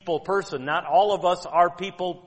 people person. Not all of us are people.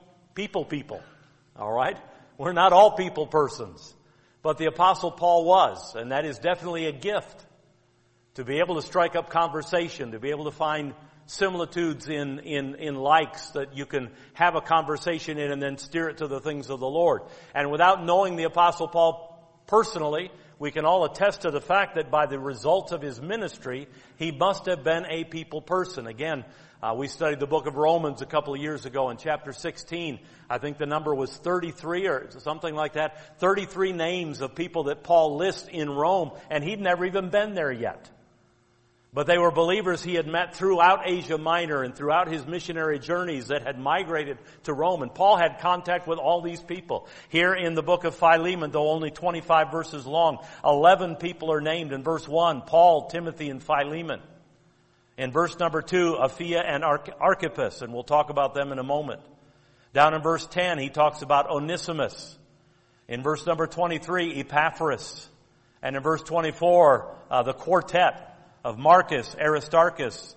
All right? We're not all people persons. But the Apostle Paul was, and that is definitely a gift. To be able to strike up conversation, to be able to find similitudes in likes that you can have a conversation in and then steer it to the things of the Lord. And without knowing the Apostle Paul personally, we can all attest to the fact that by the results of his ministry, he must have been a people person. Again, we studied the book of Romans a couple of years ago in chapter 16. I think the number was 33 or something like that. 33 names of people that Paul lists in Rome, and he'd never even been there yet. But they were believers he had met throughout Asia Minor and throughout his missionary journeys that had migrated to Rome. And Paul had contact with all these people. Here in the book of Philemon, though only 25 verses long, 11 people are named in verse 1. Paul, Timothy, and Philemon. In verse number 2, Apphia and Archippus, and we'll talk about them in a moment. Down in verse 10, he talks about Onesimus. In verse number 23, Epaphras. And in verse 24, the quartet of Marcus, Aristarchus,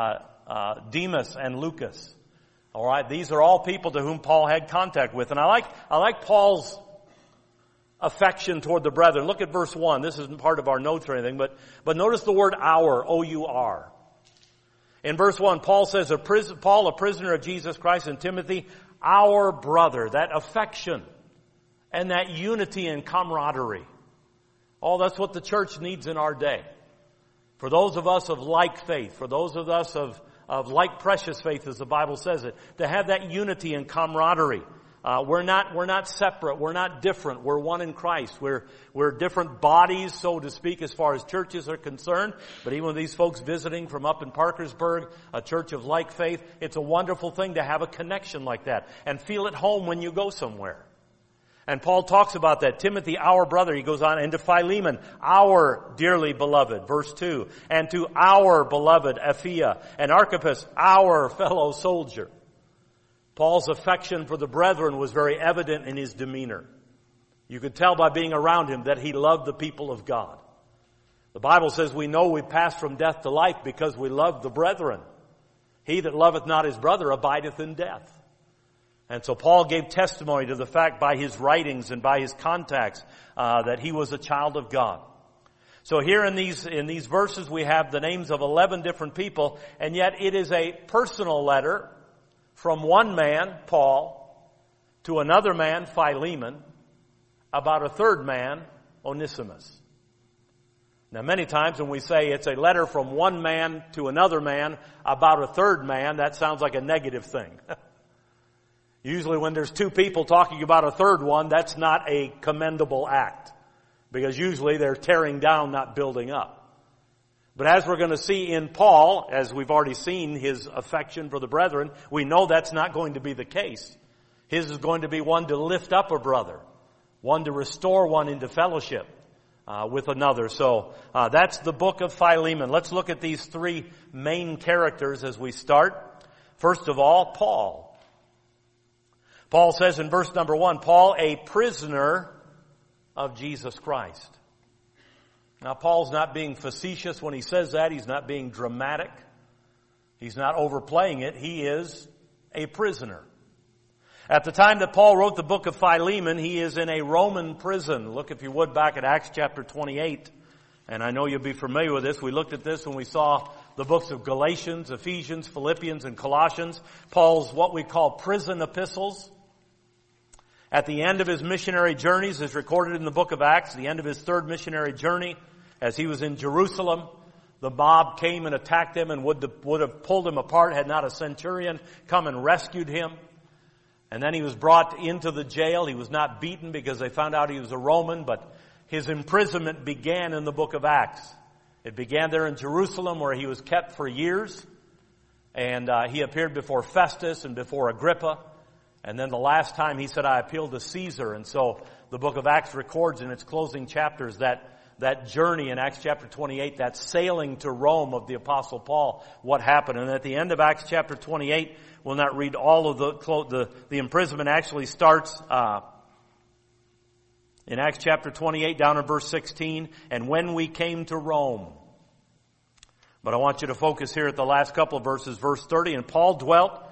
Demas, and Lucas. All right, these are all people to whom Paul had contact with. And I like Paul's affection toward the brethren. Look at verse 1. This isn't part of our notes or anything, but notice the word our, O-U-R. In verse 1, Paul says, Paul, a prisoner of Jesus Christ, and Timothy, our brother. That affection and that unity and camaraderie. Oh, that's what the church needs in our day. For those of us of like faith, for those of us of like precious faith, as the Bible says it, to have that unity and camaraderie. We're not separate. We're not different. We're one in Christ. We're different bodies, so to speak, as far as churches are concerned. But even with these folks visiting from up in Parkersburg, a church of like faith, it's a wonderful thing to have a connection like that and feel at home when you go somewhere. And Paul talks about that. Timothy, our brother, he goes on, and to Philemon, our dearly beloved, verse 2. And to our beloved Apphia and Archippus, our fellow soldier. Paul's affection for the brethren was very evident in his demeanor. You could tell by being around him that he loved the people of God. The Bible says we know we pass from death to life because we love the brethren. He that loveth not his brother abideth in death. And so Paul gave testimony to the fact by his writings and by his contacts that he was a child of God. So here in these verses we have the names of 11 different people, and yet it is a personal letter from one man, Paul, to another man, Philemon, about a third man, Onesimus. Now many times when we say it's a letter from one man to another man about a third man, that sounds like a negative thing. Usually when there's two people talking about a third one, that's not a commendable act. Because usually they're tearing down, not building up. But as we're going to see in Paul, as we've already seen his affection for the brethren, we know that's not going to be the case. His is going to be one to lift up a brother. One to restore one into fellowship with another. So that's the book of Philemon. Let's look at these three main characters as we start. First of all, Paul. Paul says in verse number 1, Paul, a prisoner of Jesus Christ. Now, Paul's not being facetious when he says that. He's not being dramatic. He's not overplaying it. He is a prisoner. At the time that Paul wrote the book of Philemon, he is in a Roman prison. Look, if you would, back at Acts chapter 28. And I know you'll be familiar with this. We looked at this when we saw the books of Galatians, Ephesians, Philippians, and Colossians. Paul's what we call prison epistles. At the end of his missionary journeys, as recorded in the book of Acts, the end of his third missionary journey, as he was in Jerusalem, the mob came and attacked him and would have pulled him apart had not a centurion come and rescued him. And then he was brought into the jail. He was not beaten because they found out he was a Roman, but his imprisonment began in the book of Acts. It began there in Jerusalem where he was kept for years. And he appeared before Festus and before Agrippa. And then the last time he said, I appeal to Caesar. And so the book of Acts records in its closing chapters that journey in Acts chapter 28, that sailing to Rome of the Apostle Paul, what happened. And at the end of Acts chapter 28, we'll not read all of the imprisonment actually starts in Acts chapter 28 down in verse 16, and when we came to Rome. But I want you to focus here at the last couple of verses, verse 30, and Paul dwelt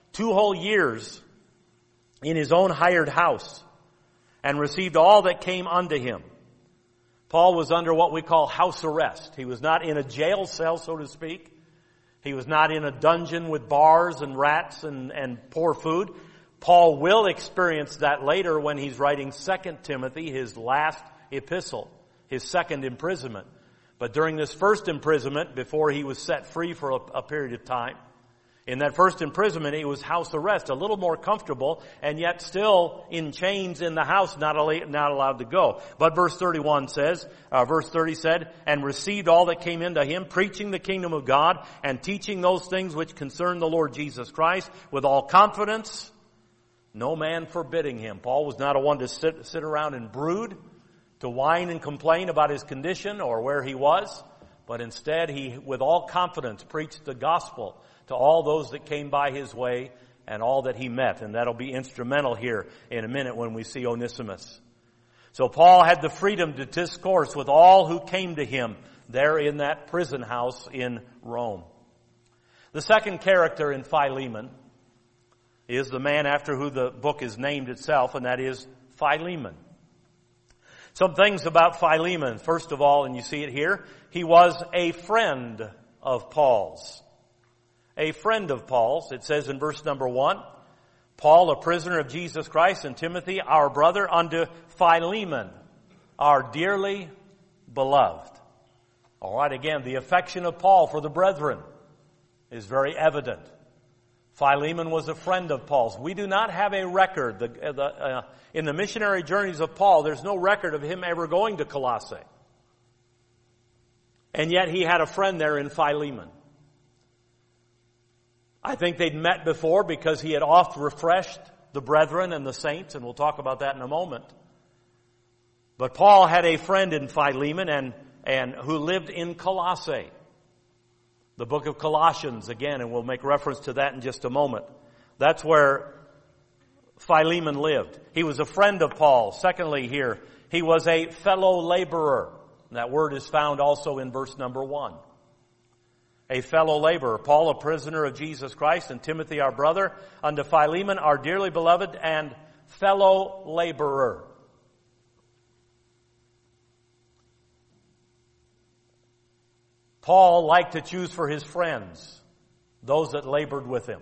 2 whole years in his own hired house and received all that came unto him. Paul was under what we call house arrest. He was not in a jail cell, so to speak. He was not in a dungeon with bars and rats and poor food. Paul will experience that later when he's writing 2 Timothy, his last epistle, his second imprisonment. But during this first imprisonment, before he was set free for a period of time, in that first imprisonment, he was house arrest, a little more comfortable, and yet still in chains in the house, not allowed to go. But verse 30 said, and received all that came into him, preaching the kingdom of God, and teaching those things which concern the Lord Jesus Christ, with all confidence, no man forbidding him. Paul was not a one to sit around and brood, to whine and complain about his condition or where he was, but instead he, with all confidence, preached the gospel to all those that came by his way and all that he met. And that'll be instrumental here in a minute when we see Onesimus. So Paul had the freedom to discourse with all who came to him there in that prison house in Rome. The second character in Philemon is the man after who the book is named itself, and that is Philemon. Some things about Philemon. First of all, and you see it here, he was a friend of Paul's. A friend of Paul's. It says in verse number 1, Paul, a prisoner of Jesus Christ, and Timothy, our brother, unto Philemon, our dearly beloved. All right, again, the affection of Paul for the brethren is very evident. Philemon was a friend of Paul's. We do not have a record. In the missionary journeys of Paul, there's no record of him ever going to Colossae. And yet he had a friend there in Philemon. I think they'd met before because he had oft refreshed the brethren and the saints, and we'll talk about that in a moment. But Paul had a friend in Philemon and who lived in Colossae. The book of Colossians, again, and we'll make reference to that in just a moment. That's where Philemon lived. He was a friend of Paul. Secondly here, he was a fellow laborer. That word is found also in verse number 1. A fellow laborer. Paul, a prisoner of Jesus Christ, and Timothy, our brother, unto Philemon, our dearly beloved and fellow laborer. Paul liked to choose for his friends those that labored with him.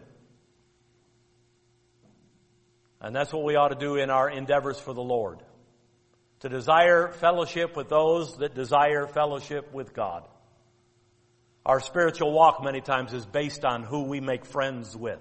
And that's what we ought to do in our endeavors for the Lord. To desire fellowship with those that desire fellowship with God. Our spiritual walk many times is based on who we make friends with.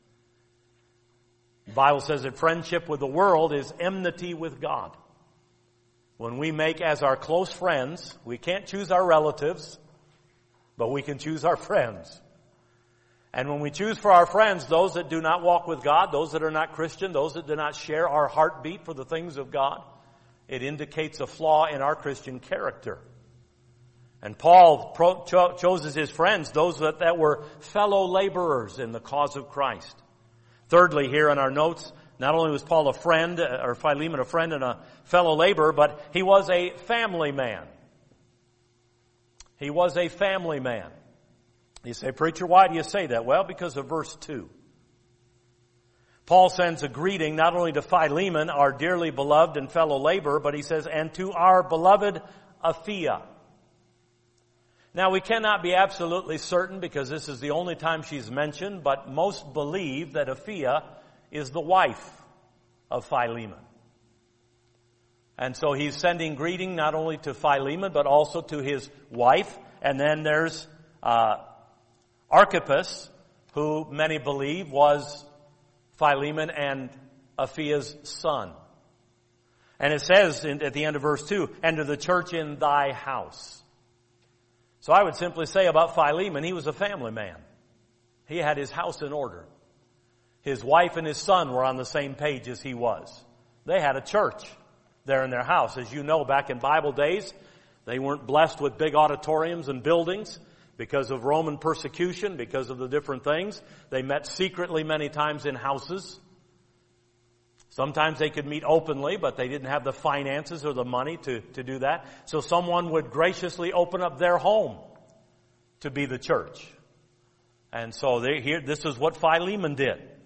The Bible says that friendship with the world is enmity with God. When we make as our close friends, we can't choose our relatives, but we can choose our friends. And when we choose for our friends those that do not walk with God, those that are not Christian, those that do not share our heartbeat for the things of God, it indicates a flaw in our Christian character. And Paul chose as his friends those that were fellow laborers in the cause of Christ. Thirdly, here in our notes, not only was Paul a friend, or Philemon a friend and a fellow laborer, but he was a family man. He was a family man. You say, preacher, why do you say that? Well, because of verse 2. Paul sends a greeting not only to Philemon, our dearly beloved and fellow laborer, but he says, and to our beloved Apphia. Now, we cannot be absolutely certain because this is the only time she's mentioned, but most believe that Apphia is the wife of Philemon. And so he's sending greeting not only to Philemon, but also to his wife. And then there's Archippus, who many believe was Philemon and Aphia's son. And it says at the end of verse 2, and to the church in thy house. So I would simply say about Philemon, he was a family man. He had his house in order. His wife and his son were on the same page as he was. They had a church there in their house. As you know, back in Bible days, they weren't blessed with big auditoriums and buildings because of Roman persecution, because of the different things. They met secretly many times in houses. Sometimes they could meet openly, but they didn't have the finances or the money to do that. So someone would graciously open up their home to be the church. And so this is what Philemon did.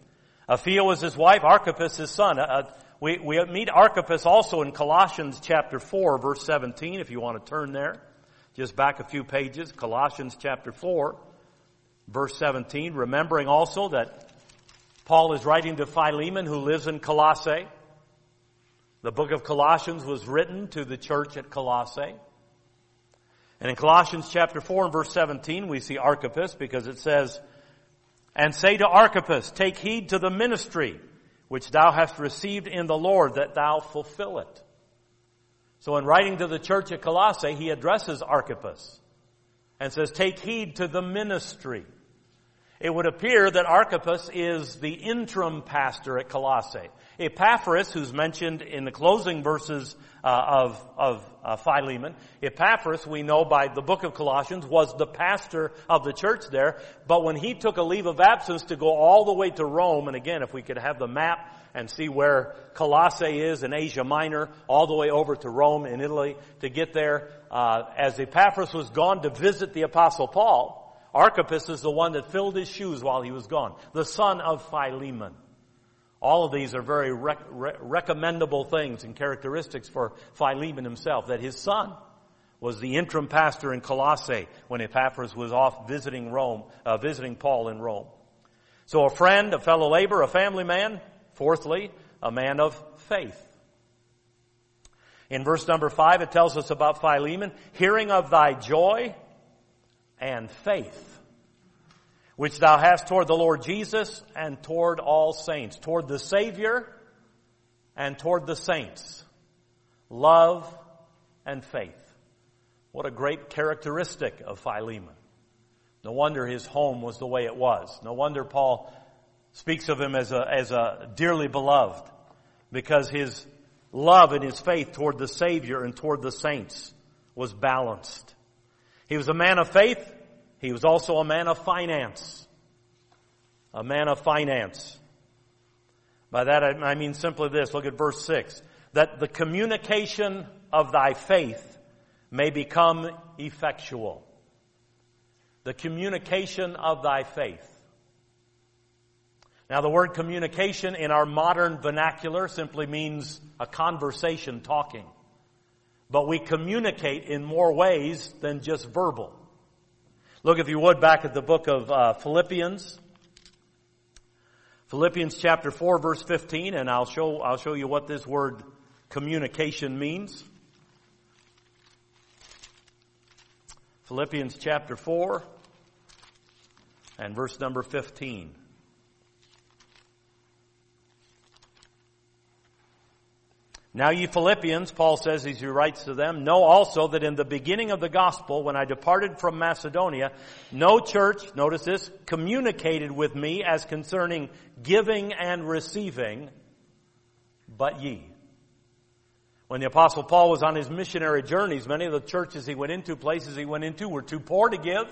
Apphia was his wife, Archippus his son. We meet Archippus also in Colossians chapter 4, verse 17, if you want to turn there. Just back a few pages, Colossians chapter 4, verse 17, remembering also that Paul is writing to Philemon who lives in Colossae. The book of Colossians was written to the church at Colossae. And in Colossians chapter 4 and verse 17, we see Archippus because it says, "And say to Archippus, take heed to the ministry which thou hast received in the Lord, that thou fulfill it." So in writing to the church at Colossae, he addresses Archippus and says, take heed to the ministry. It would appear that Archippus is the interim pastor at Colossae. Epaphras, who's mentioned in the closing verses of Philemon, Epaphras, we know by the book of Colossians, was the pastor of the church there. But when he took a leave of absence to go all the way to Rome, and again, if we could have the map and see where Colossae is in Asia Minor, all the way over to Rome in Italy, to get there, as Epaphras was gone to visit the Apostle Paul, Archippus is the one that filled his shoes while he was gone, the son of Philemon. All of these are very recommendable things and characteristics for Philemon himself, that his son was the interim pastor in Colossae when Epaphras was off visiting Paul in Rome. So a friend, a fellow laborer, a family man. Fourthly, a man of faith. In verse number 5, it tells us about Philemon, hearing of thy joy and faith, which thou hast toward the Lord Jesus and toward all saints. Toward the Savior and toward the saints. Love and faith. What a great characteristic of Philemon. No wonder his home was the way it was. No wonder Paul speaks of him as a dearly beloved, because his love and his faith toward the Savior and toward the saints was balanced. He was a man of faith. He was also a man of finance. A man of finance. By that I mean simply this. Look at verse 6. That the communication of thy faith may become effectual. The communication of thy faith. Now the word communication in our modern vernacular simply means a conversation, talking. But we communicate in more ways than just verbal. Look, if you would, back at the book of Philippians. Philippians chapter 4, verse 15, and I'll show you what this word communication means. Philippians chapter 4 and verse number 15. Now ye Philippians, Paul says as he writes to them, know also that in the beginning of the gospel, when I departed from Macedonia, no church, notice this, communicated with me as concerning giving and receiving, but ye. When the Apostle Paul was on his missionary journeys, many of the churches he went into, places he went into, were too poor to give,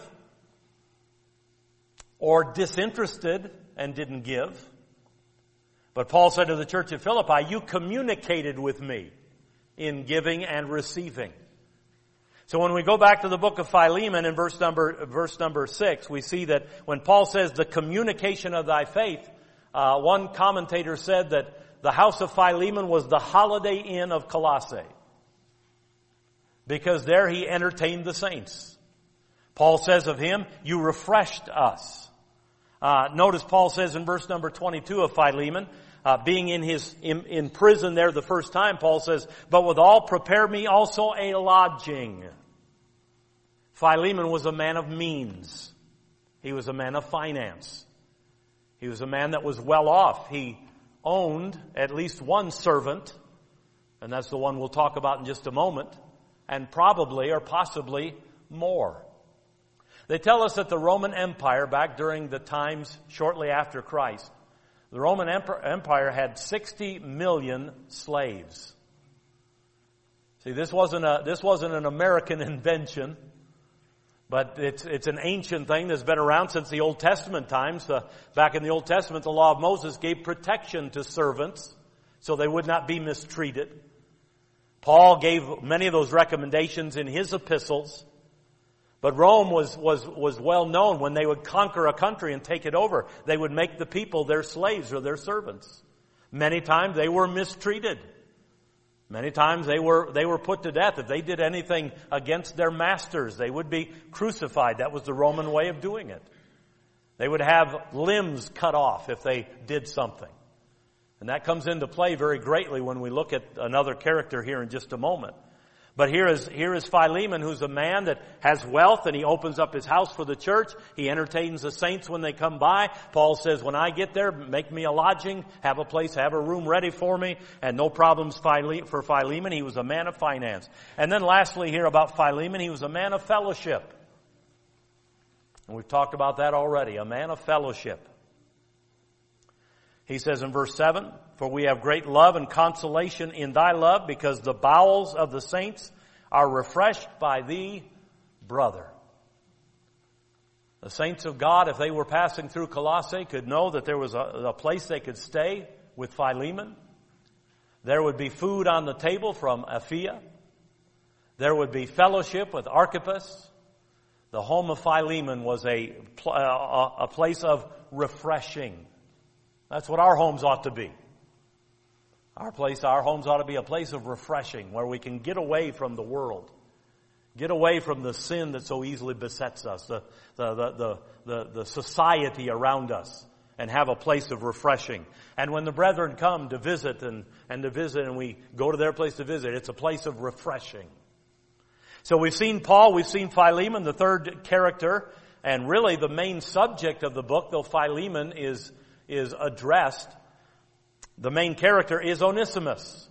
or disinterested and didn't give. But Paul said to the church at Philippi, you communicated with me in giving and receiving. So when we go back to the book of Philemon in verse number 6, we see that when Paul says the communication of thy faith, one commentator said that the house of Philemon was the Holiday Inn of Colossae, because there he entertained the saints. Paul says of him, you refreshed us. Notice Paul says in verse number 22 of Philemon, being in prison there the first time, Paul says, but withal prepare me also a lodging. Philemon was a man of means. He was a man of finance. He was a man that was well off. He owned at least one servant, and that's the one we'll talk about in just a moment, and probably or possibly more. They tell us that the Roman Empire, back during the times shortly after Christ, the Roman Empire had 60 million slaves. See, this wasn't an American invention, but it's an ancient thing that's been around since the Old Testament times. Back in the Old Testament, the law of Moses gave protection to servants so they would not be mistreated. Paul gave many of those recommendations in his epistles. But Rome was well known. When they would conquer a country and take it over, they would make the people their slaves or their servants. Many times they were mistreated. Many times they were put to death. If they did anything against their masters, they would be crucified. That was the Roman way of doing it. They would have limbs cut off if they did something. And that comes into play very greatly when we look at another character here in just a moment. But here is Philemon, who's a man that has wealth, and he opens up his house for the church. He entertains the saints when they come by. Paul says, when I get there, make me a lodging, have a place, have a room ready for me, and no problems for Philemon. He was a man of finance. And then lastly here about Philemon, he was a man of fellowship. And we've talked about that already, a man of fellowship. He says in verse 7, for we have great love and consolation in thy love, because the bowels of the saints are refreshed by thee, brother. The saints of God, if they were passing through Colossae, could know that there was a place they could stay with Philemon. There would be food on the table from Apphia. There would be fellowship with Archippus. The home of Philemon was a place of refreshing. That's what our homes ought to be. Our homes ought to be a place of refreshing, where we can get away from the world, get away from the sin that so easily besets us, the society around us, and have a place of refreshing. And when the brethren come to visit and we go to their place to visit, it's a place of refreshing. So we've seen Paul, we've seen Philemon, the third character, and really the main subject of the book, though Philemon is addressed. The main character is Onesimus.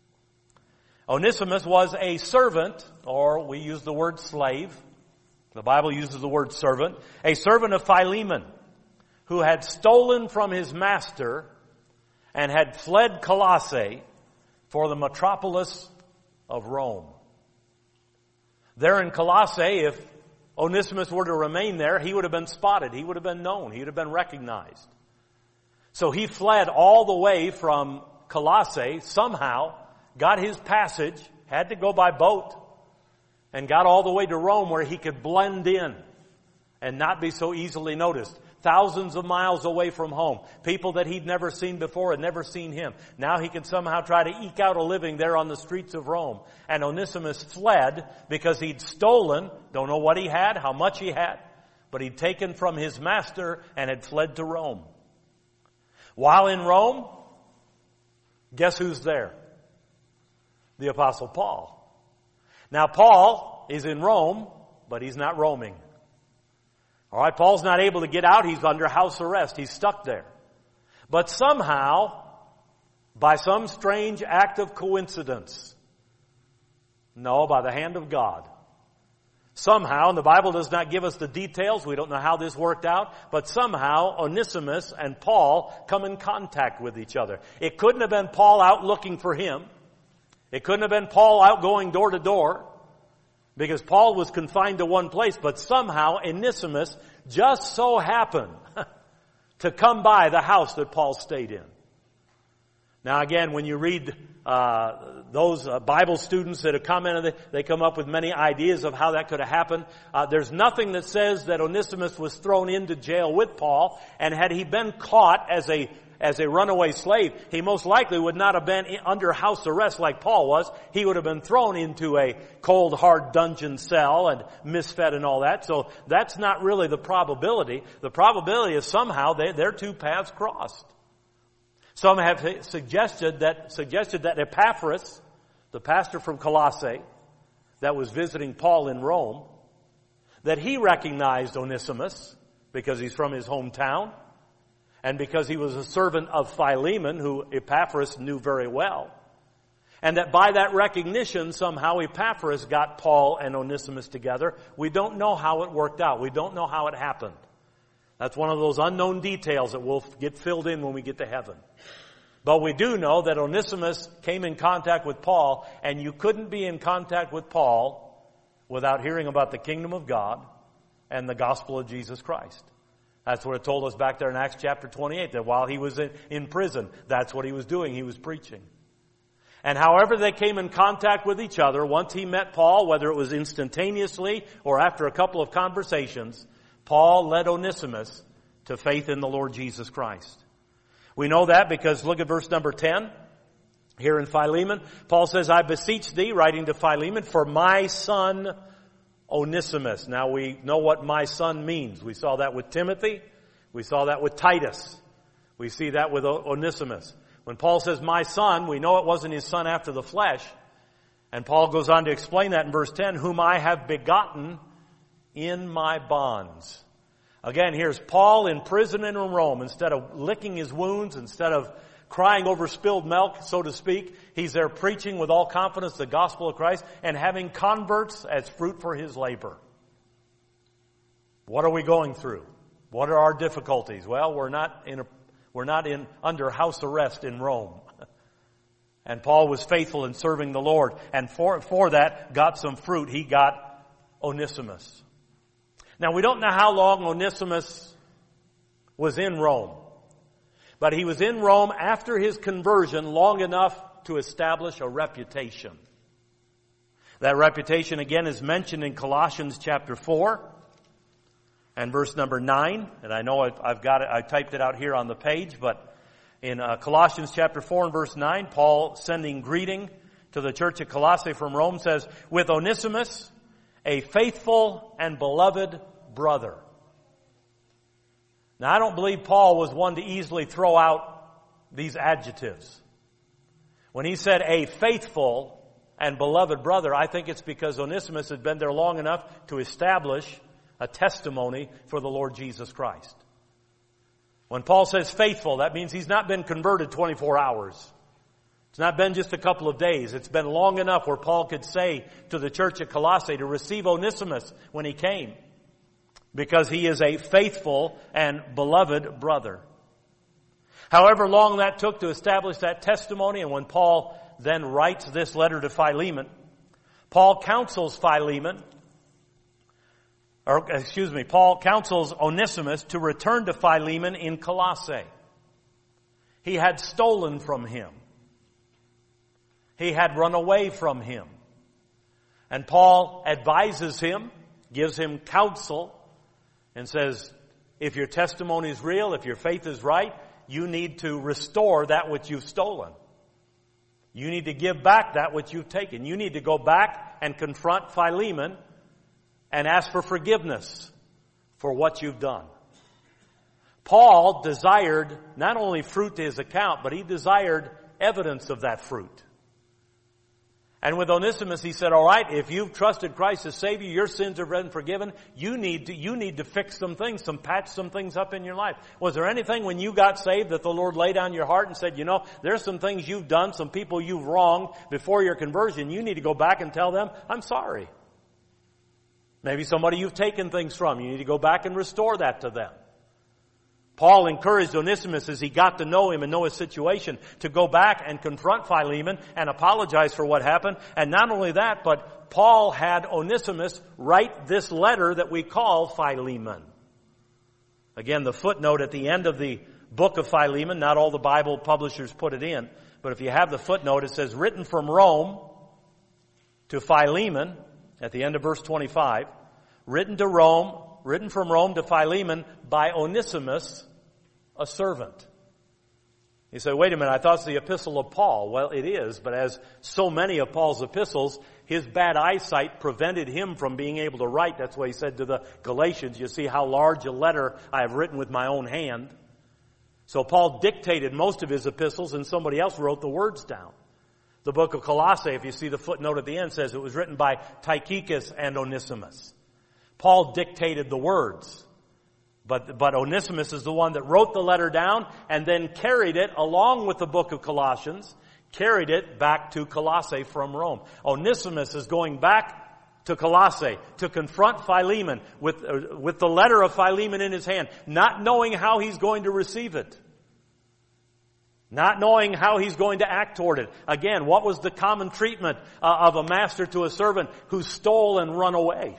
Onesimus was a servant, or we use the word slave. The Bible uses the word servant. A servant of Philemon, who had stolen from his master and had fled Colossae for the metropolis of Rome. There in Colossae, if Onesimus were to remain there, he would have been spotted. He would have been known. He would have been recognized. So he fled all the way from Colossae, somehow got his passage, had to go by boat, and got all the way to Rome where he could blend in and not be so easily noticed. Thousands of miles away from home. People that he'd never seen before had never seen him. Now he could somehow try to eke out a living there on the streets of Rome. And Onesimus fled because he'd stolen, don't know what he had, how much he had, but he'd taken from his master and had fled to Rome. While in Rome, guess who's there? The Apostle Paul. Now Paul is in Rome, but he's not roaming. All right, Paul's not able to get out. He's under house arrest. He's stuck there. But somehow, by some strange act of coincidence, no, by the hand of God, somehow, and the Bible does not give us the details, we don't know how this worked out, but somehow Onesimus and Paul come in contact with each other. It couldn't have been Paul out looking for him. It couldn't have been Paul out going door to door, because Paul was confined to one place, but somehow Onesimus just so happened to come by the house that Paul stayed in. Now again, when you read those Bible students that have commented, they come up with many ideas of how that could have happened. There's nothing that says that Onesimus was thrown into jail with Paul, and had he been caught as a runaway slave, he most likely would not have been under house arrest like Paul was. He would have been thrown into a cold, hard dungeon cell and misfed and all that. So that's not really the probability. The probability is somehow their two paths crossed. Some have suggested that Epaphras, the pastor from Colossae that was visiting Paul in Rome, that he recognized Onesimus because he's from his hometown, and because he was a servant of Philemon, who Epaphras knew very well. And that by that recognition, somehow Epaphras got Paul and Onesimus together. We don't know how it worked out. We don't know how it happened. That's one of those unknown details that will get filled in when we get to heaven. But we do know that Onesimus came in contact with Paul, and you couldn't be in contact with Paul without hearing about the kingdom of God and the gospel of Jesus Christ. That's what it told us back there in Acts chapter 28, that while he was in prison, that's what he was doing. He was preaching. And however they came in contact with each other, once he met Paul, whether it was instantaneously or after a couple of conversations, Paul led Onesimus to faith in the Lord Jesus Christ. We know that because look at verse number 10. Here in Philemon, Paul says, I beseech thee, writing to Philemon, for my son Onesimus. Now we know what my son means. We saw that with Timothy. We saw that with Titus. We see that with Onesimus. When Paul says my son, we know it wasn't his son after the flesh. And Paul goes on to explain that in verse 10, whom I have begotten in my bonds. Again, here's Paul in prison in Rome. Instead of licking his wounds, instead of crying over spilled milk, so to speak, he's there preaching with all confidence the gospel of Christ and having converts as fruit for his labor. What are we going through? What are our difficulties? Well, we're not under house arrest in Rome. And Paul was faithful in serving the Lord, and for that got some fruit. He got Onesimus. Now we don't know how long Onesimus was in Rome. But he was in Rome after his conversion long enough to establish a reputation. That reputation again is mentioned in Colossians chapter 4 and verse number 9. And I know I've got it, I typed it out here on the page, but in Colossians chapter 4 and verse 9, Paul sending greeting to the church at Colossae from Rome says, with Onesimus, a faithful and beloved brother. Now, I don't believe Paul was one to easily throw out these adjectives. When he said a faithful and beloved brother, I think it's because Onesimus had been there long enough to establish a testimony for the Lord Jesus Christ. When Paul says faithful, that means he's not been converted 24 hours. It's not been just a couple of days. It's been long enough where Paul could say to the church at Colossae to receive Onesimus when he came, because he is a faithful and beloved brother. However long that took to establish that testimony, and when Paul then writes this letter to Philemon, Paul counsels Onesimus to return to Philemon in Colossae. He had stolen from him. He had run away from him. And Paul advises him, gives him counsel, and says, if your testimony is real, if your faith is right, you need to restore that which you've stolen. You need to give back that which you've taken. You need to go back and confront Philemon and ask for forgiveness for what you've done. Paul desired not only fruit to his account, but he desired evidence of that fruit. And with Onesimus, he said, all right, if you've trusted Christ as Savior, your sins have been forgiven. You need to fix some things, patch some things up in your life. Was there anything when you got saved that the Lord laid on your heart and said, there's some things you've done, some people you've wronged before your conversion. You need to go back and tell them, I'm sorry. Maybe somebody you've taken things from. You need to go back and restore that to them. Paul encouraged Onesimus as he got to know him and know his situation to go back and confront Philemon and apologize for what happened. And not only that, but Paul had Onesimus write this letter that we call Philemon. Again, the footnote at the end of the book of Philemon, not all the Bible publishers put it in, but if you have the footnote, it says, written from Rome to Philemon, at the end of verse 25, written from Rome to Philemon by Onesimus, a servant. You say, wait a minute, I thought it's the epistle of Paul. Well, it is, but as so many of Paul's epistles, his bad eyesight prevented him from being able to write. That's why he said to the Galatians, you see how large a letter I have written with my own hand. So Paul dictated most of his epistles and somebody else wrote the words down. The book of Colossae, if you see the footnote at the end, says it was written by Tychicus and Onesimus. Paul dictated the words. But Onesimus is the one that wrote the letter down and then carried it along with the book of Colossians, carried it back to Colossae from Rome. Onesimus is going back to Colossae to confront Philemon with the letter of Philemon in his hand, not knowing how he's going to receive it. Not knowing how he's going to act toward it. Again, what was the common treatment of a master to a servant who stole and run away?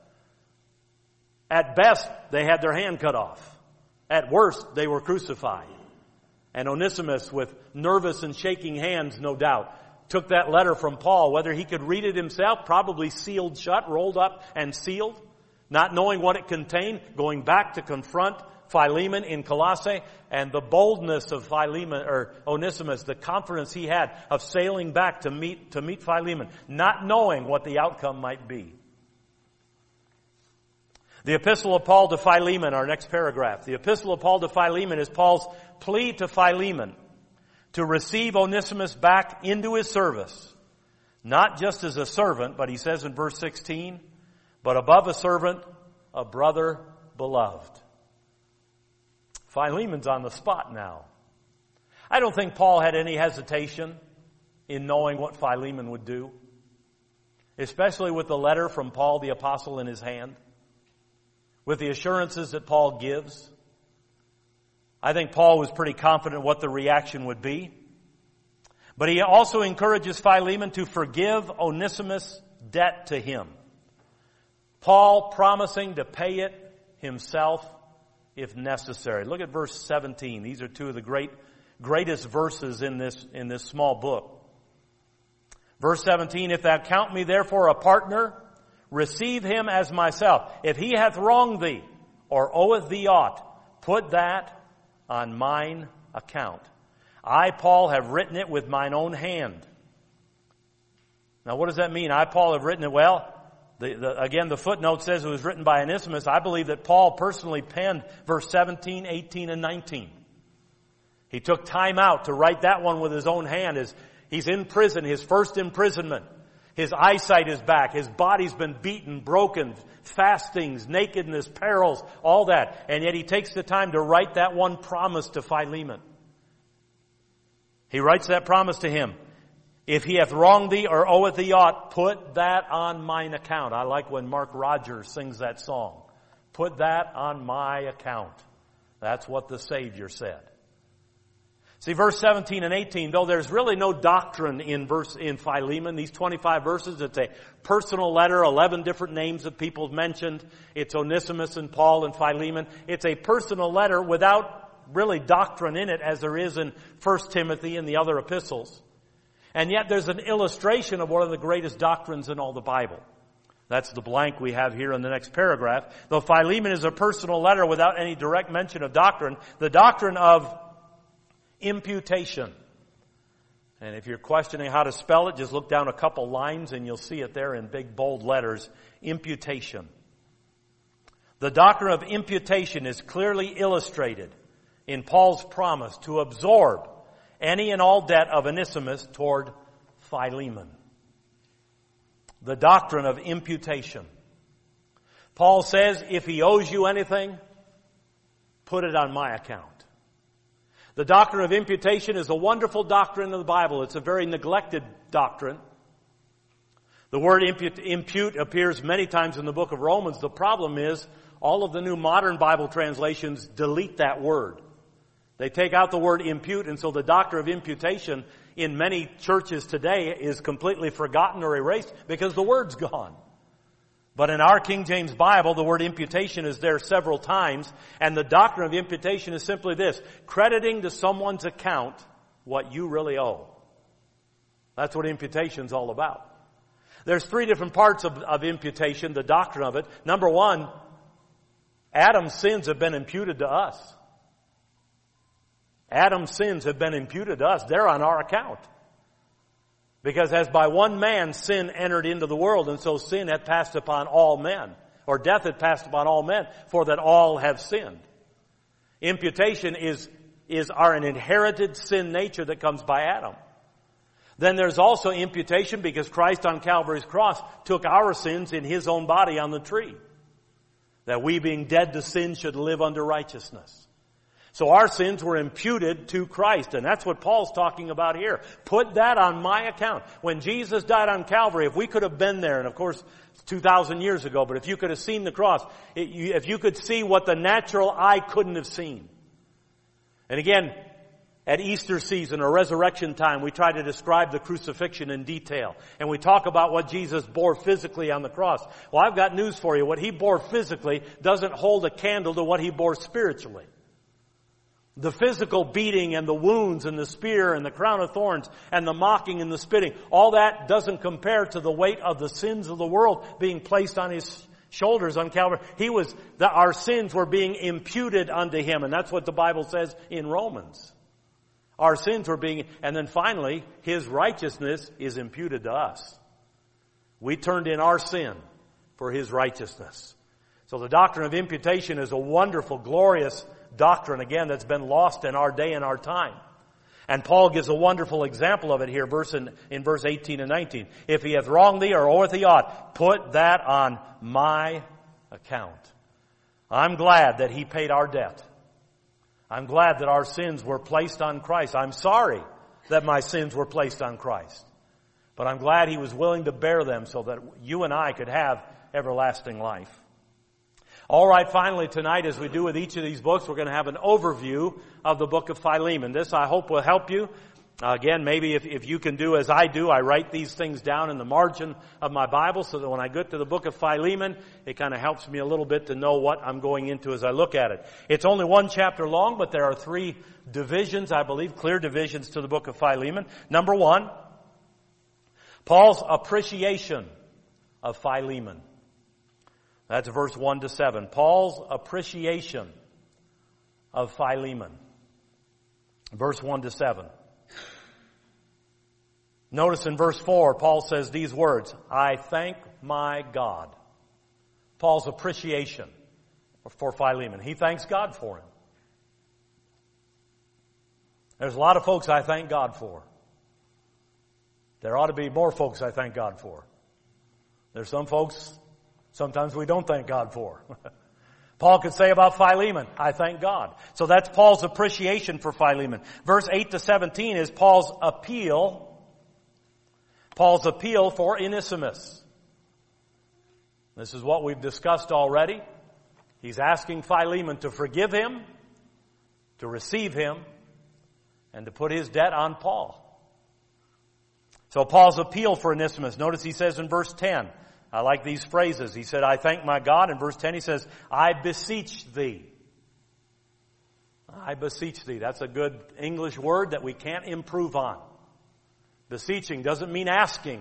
At best, they had their hand cut off. At worst, they were crucified. And Onesimus, with nervous and shaking hands, no doubt, took that letter from Paul, whether he could read it himself, probably sealed shut, rolled up and sealed, not knowing what it contained, going back to confront Philemon in Colossae, and the boldness of Philemon, or Onesimus, the confidence he had of sailing back to meet Philemon, not knowing what the outcome might be. The epistle of Paul to Philemon, our next paragraph. The epistle of Paul to Philemon is Paul's plea to Philemon to receive Onesimus back into his service, not just as a servant, but he says in verse 16, but above a servant, a brother beloved. Philemon's on the spot now. I don't think Paul had any hesitation in knowing what Philemon would do, especially with the letter from Paul the apostle in his hand, with the assurances that Paul gives. I think Paul was pretty confident what the reaction would be. But he also encourages Philemon to forgive Onesimus' debt to him. Paul promising to pay it himself if necessary. Look at verse 17. These are two of the greatest verses in this small book. Verse 17, if thou count me therefore a partner, receive him as myself. If he hath wronged thee, or oweth thee aught, put that on mine account. I, Paul, have written it with mine own hand. Now what does that mean? I, Paul, have written it? Well, again, the footnote says it was written by Onesimus. I believe that Paul personally penned verse 17, 18, and 19. He took time out to write that one with his own hand. He's in prison, his first imprisonment. His eyesight is back. His body's been beaten, broken, fastings, nakedness, perils, all that. And yet he takes the time to write that one promise to Philemon. He writes that promise to him. If he hath wronged thee or oweth thee aught, put that on mine account. I like when Mark Rogers sings that song. Put that on my account. That's what the Savior said. See, verse 17 and 18, though there's really no doctrine in Philemon, these 25 verses, it's a personal letter, 11 different names of people mentioned. It's Onesimus and Paul and Philemon. It's a personal letter without really doctrine in it, as there is in 1 Timothy and the other epistles. And yet there's an illustration of one of the greatest doctrines in all the Bible. That's the blank we have here in the next paragraph. Though Philemon is a personal letter without any direct mention of doctrine, the doctrine of imputation. And if you're questioning how to spell it, just look down a couple lines and you'll see it there in big bold letters. Imputation. The doctrine of imputation is clearly illustrated in Paul's promise to absorb any and all debt of Onesimus toward Philemon. The doctrine of imputation. Paul says, if he owes you anything, put it on my account. The doctrine of imputation is a wonderful doctrine of the Bible. It's a very neglected doctrine. The word impute appears many times in the book of Romans. The problem is all of the new modern Bible translations delete that word. They take out the word impute, and so the doctrine of imputation in many churches today is completely forgotten or erased because the word's gone. But in our King James Bible, the word imputation is there several times, and the doctrine of imputation is simply this: crediting to someone's account what you really owe. That's what imputation's all about. There's three different parts of imputation, the doctrine of it. Number one, Adam's sins have been imputed to us. Adam's sins have been imputed to us. They're on our account. Because as by one man sin entered into the world, and so sin hath passed upon all men, or death hath passed upon all men, for that all have sinned. Imputation is an inherited sin nature that comes by Adam. Then there's also imputation because Christ on Calvary's cross took our sins in His own body on the tree, that we being dead to sin should live unto righteousness. So our sins were imputed to Christ, and that's what Paul's talking about here. Put that on my account. When Jesus died on Calvary, if we could have been there, and of course it's 2,000 years ago, but if you could have seen the cross, if you could see what the natural eye couldn't have seen. And again, at Easter season or resurrection time, we try to describe the crucifixion in detail. And we talk about what Jesus bore physically on the cross. Well, I've got news for you. What He bore physically doesn't hold a candle to what He bore spiritually. The physical beating and the wounds and the spear and the crown of thorns and the mocking and the spitting, all that doesn't compare to the weight of the sins of the world being placed on his shoulders on Calvary. Our sins were being imputed unto him, and that's what the Bible says in Romans. Our sins were and then finally, his righteousness is imputed to us. We turned in our sin for his righteousness. So the doctrine of imputation is a wonderful, glorious doctrine, again, that's been lost in our day and our time. And Paul gives a wonderful example of it here in verse 18 and 19. If he hath wronged thee or oweth thee aught, put that on my account. I'm glad that he paid our debt. I'm glad that our sins were placed on Christ. I'm sorry that my sins were placed on Christ. But I'm glad he was willing to bear them so that you and I could have everlasting life. All right, finally tonight, as we do with each of these books, we're going to have an overview of the book of Philemon. This, I hope, will help you. Again, maybe if you can do as I do, I write these things down in the margin of my Bible so that when I get to the book of Philemon, it kind of helps me a little bit to know what I'm going into as I look at it. It's only one chapter long, but there are 3 divisions, I believe, clear divisions to the book of Philemon. Number 1, Paul's appreciation of Philemon. That's verse 1 to 7. Paul's appreciation of Philemon. Verse 1 to 7. Notice in verse 4, Paul says these words, I thank my God. Paul's appreciation for Philemon. He thanks God for him. There's a lot of folks I thank God for. There ought to be more folks I thank God for. There's some folks sometimes we don't thank God for. Paul could say about Philemon, I thank God. So that's Paul's appreciation for Philemon. Verse 8 to 17 is Paul's appeal for Onesimus. This is what we've discussed already. He's asking Philemon to forgive him, to receive him, and to put his debt on Paul. So Paul's appeal for Onesimus. Notice he says in verse 10, I like these phrases. He said, I thank my God. In verse 10 he says, I beseech thee. I beseech thee. That's a good English word that we can't improve on. Beseeching doesn't mean asking.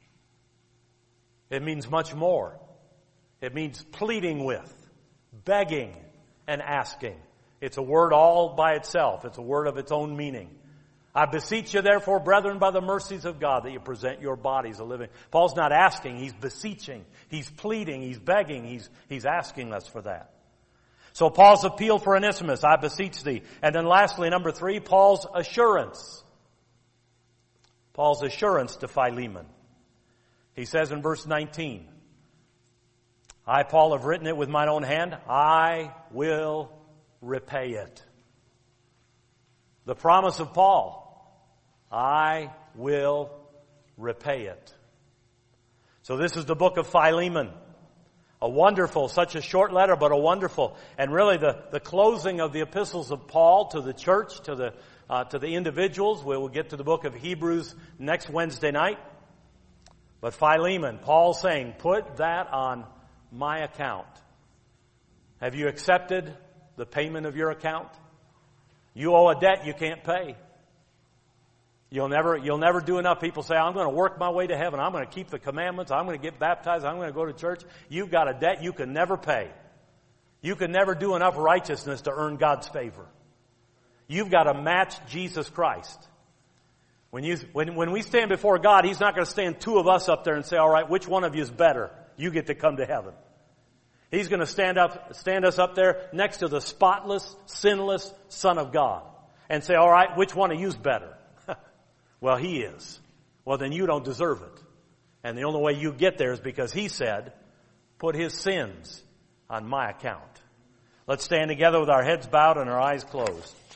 It means much more. It means pleading with, begging, and asking. It's a word all by itself. It's a word of its own meaning. I beseech you, therefore, brethren, by the mercies of God, that you present your bodies a living. Paul's not asking. He's beseeching. He's pleading. He's begging. He's asking us for that. So Paul's appeal for Onesimus, I beseech thee. And then lastly, number 3, Paul's assurance. Paul's assurance to Philemon. He says in verse 19, I, Paul, have written it with mine own hand. I will repay it. The promise of Paul, I will repay it. So this is the book of Philemon. A wonderful, such a short letter, but a wonderful, and really the closing of the epistles of Paul to the church, to the individuals. We will get to the book of Hebrews next Wednesday night. But Philemon, Paul saying, put that on my account. Have you accepted the payment of your account? You owe a debt you can't pay. You'll never do enough. People say, I'm going to work my way to heaven. I'm going to keep the commandments. I'm going to get baptized. I'm going to go to church. You've got a debt you can never pay. You can never do enough righteousness to earn God's favor. You've got to match Jesus Christ. When we stand before God, He's not going to stand 2 of us up there and say, all right, which one of you is better? You get to come to heaven. He's going to stand us up there next to the spotless, sinless Son of God and say, all right, which one of you is better? Well, He is. Well, then you don't deserve it. And the only way you get there is because He said, put His sins on my account. Let's stand together with our heads bowed and our eyes closed.